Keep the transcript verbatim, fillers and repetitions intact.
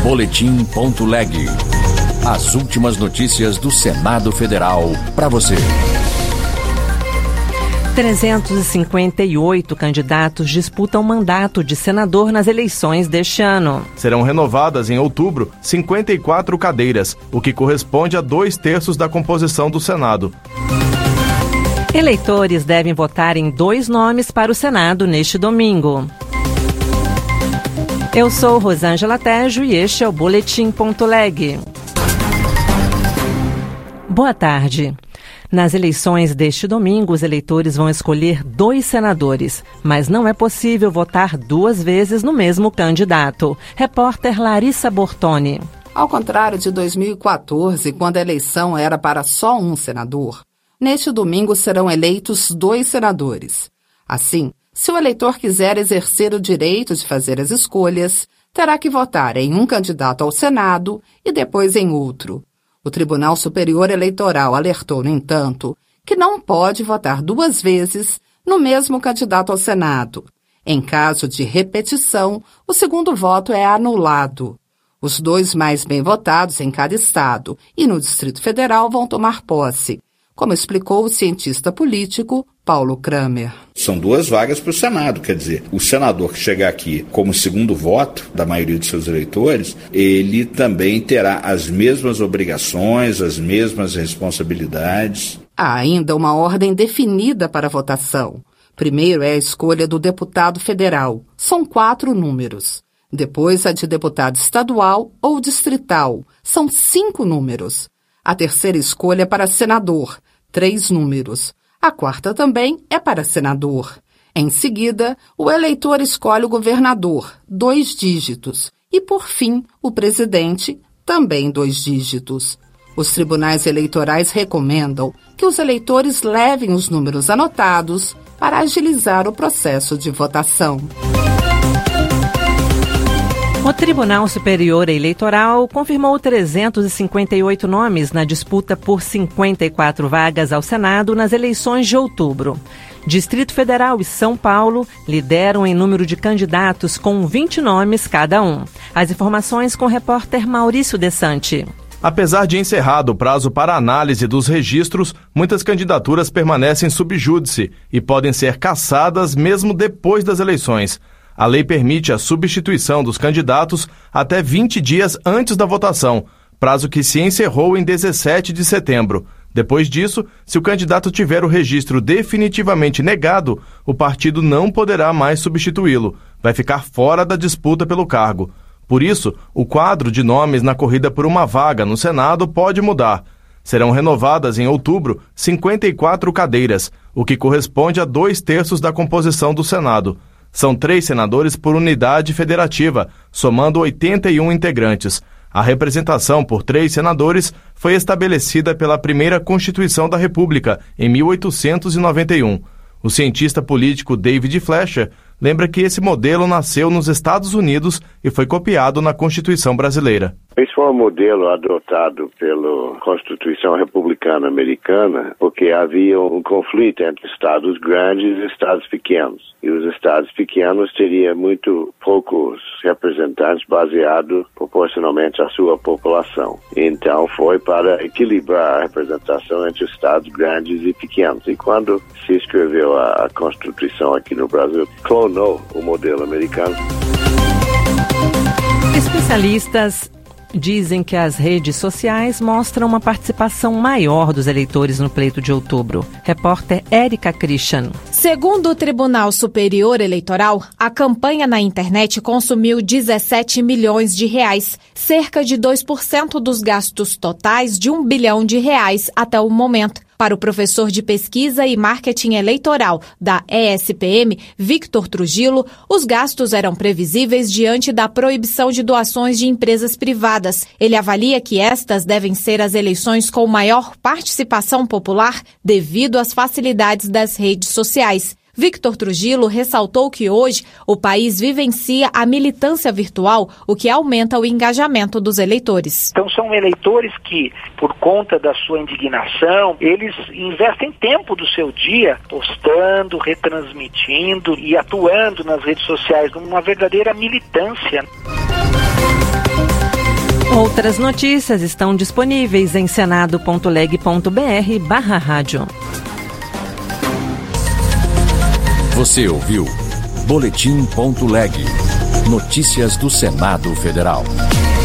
boletim ponto leg. As últimas notícias do Senado Federal para você. trezentos e cinquenta e oito candidatos disputam mandato de senador nas eleições deste ano. Serão renovadas em outubro cinquenta e quatro cadeiras, o que corresponde a dois terços da composição do Senado. Eleitores devem votar em dois nomes para o Senado neste domingo. Eu sou Rosângela Tejo e este é o boletim ponto leg. Boa tarde. Nas eleições deste domingo, os eleitores vão escolher dois senadores, mas não é possível votar duas vezes no mesmo candidato. Repórter Larissa Bortoni. Ao contrário de dois mil e quatorze, quando a eleição era para só um senador, neste domingo serão eleitos dois senadores. Assim, se o eleitor quiser exercer o direito de fazer as escolhas, terá que votar em um candidato ao Senado e depois em outro. O Tribunal Superior Eleitoral alertou, no entanto, que não pode votar duas vezes no mesmo candidato ao Senado. Em caso de repetição, o segundo voto é anulado. Os dois mais bem votados em cada estado e no Distrito Federal vão tomar posse, como explicou o cientista político Paulo Kramer. São duas vagas para o Senado, quer dizer, o senador que chegar aqui como segundo voto da maioria de seus eleitores, ele também terá as mesmas obrigações, as mesmas responsabilidades. Há ainda uma ordem definida para a votação. Primeiro é a escolha do deputado federal. São quatro números. Depois a de deputado estadual ou distrital. São cinco números. A terceira escolha é para senador. Três números. A quarta também é para senador. Em seguida, o eleitor escolhe o governador, dois dígitos. E, por fim, o presidente, também dois dígitos. Os tribunais eleitorais recomendam que os eleitores levem os números anotados para agilizar o processo de votação. O Tribunal Superior Eleitoral confirmou trezentos e cinquenta e oito nomes na disputa por cinquenta e quatro vagas ao Senado nas eleições de outubro. Distrito Federal e São Paulo lideram em número de candidatos com vinte nomes cada um. As informações com o repórter Maurício Desante. Apesar de encerrado o prazo para análise dos registros, muitas candidaturas permanecem sub júdice e podem ser cassadas mesmo depois das eleições. A lei permite a substituição dos candidatos até vinte dias antes da votação, prazo que se encerrou em dezessete de setembro. Depois disso, se o candidato tiver o registro definitivamente negado, o partido não poderá mais substituí-lo. Vai ficar fora da disputa pelo cargo. Por isso, o quadro de nomes na corrida por uma vaga no Senado pode mudar. Serão renovadas em outubro cinquenta e quatro cadeiras, o que corresponde a dois terços da composição do Senado. São três senadores por unidade federativa, somando oitenta e um integrantes. A representação por três senadores foi estabelecida pela primeira Constituição da República, em mil oitocentos e noventa e um. O cientista político David Fleischer lembra que esse modelo nasceu nos Estados Unidos e foi copiado na Constituição brasileira. Esse foi um modelo adotado pela Constituição Republicana Americana porque havia um conflito entre estados grandes e estados pequenos. E os estados pequenos teriam muito poucos representantes baseados proporcionalmente à sua população. Então foi para equilibrar a representação entre os estados grandes e pequenos. E quando se escreveu a, a Constituição aqui no Brasil, clonou o modelo americano. Especialistas dizem que as redes sociais mostram uma participação maior dos eleitores no pleito de outubro. Repórter Érica Christian. Segundo o Tribunal Superior Eleitoral, a campanha na internet consumiu dezessete milhões de reais, cerca de dois por cento dos gastos totais de um bilhão de reais até o momento. Para o professor de Pesquisa e Marketing Eleitoral da E S P M, Victor Trujillo, os gastos eram previsíveis diante da proibição de doações de empresas privadas. Ele avalia que estas devem ser as eleições com maior participação popular devido às facilidades das redes sociais. Victor Trujillo ressaltou que hoje o país vivencia a militância virtual, o que aumenta o engajamento dos eleitores. Então são eleitores que, por conta da sua indignação, eles investem tempo do seu dia postando, retransmitindo e atuando nas redes sociais numa verdadeira militância. Outras notícias estão disponíveis em senado ponto leg ponto br barra rádio. Você ouviu Boletim ponto leg. Notícias do Senado Federal.